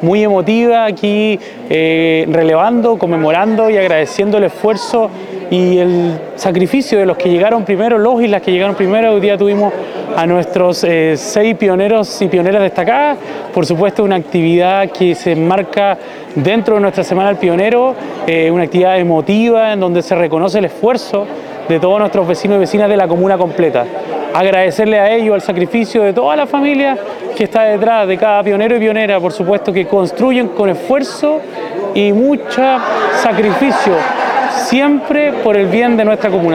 muy emotiva aquí, relevando, conmemorando y agradeciendo el esfuerzo y el sacrificio de los que llegaron primero, los y las que llegaron primero. Hoy día tuvimos a nuestros 6 pioneros y pioneras destacadas. Por supuesto, una actividad que se enmarca dentro de nuestra Semana del Pionero, una actividad emotiva en donde se reconoce el esfuerzo de todos nuestros vecinos y vecinas de la comuna completa. Agradecerle a ellos el sacrificio de toda la familia que está detrás de cada pionero y pionera, por supuesto, que construyen con esfuerzo y mucho sacrificio, siempre por el bien de nuestra comuna.